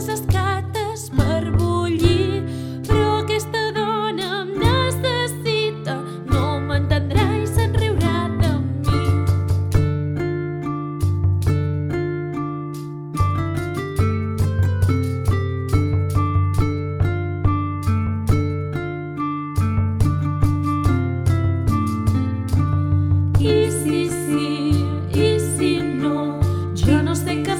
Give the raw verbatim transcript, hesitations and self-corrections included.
les escates per bullir, però aquesta dona em necessita, no m'entendrà i se'n riurà de mi. I si sí, i si no, jo no sé què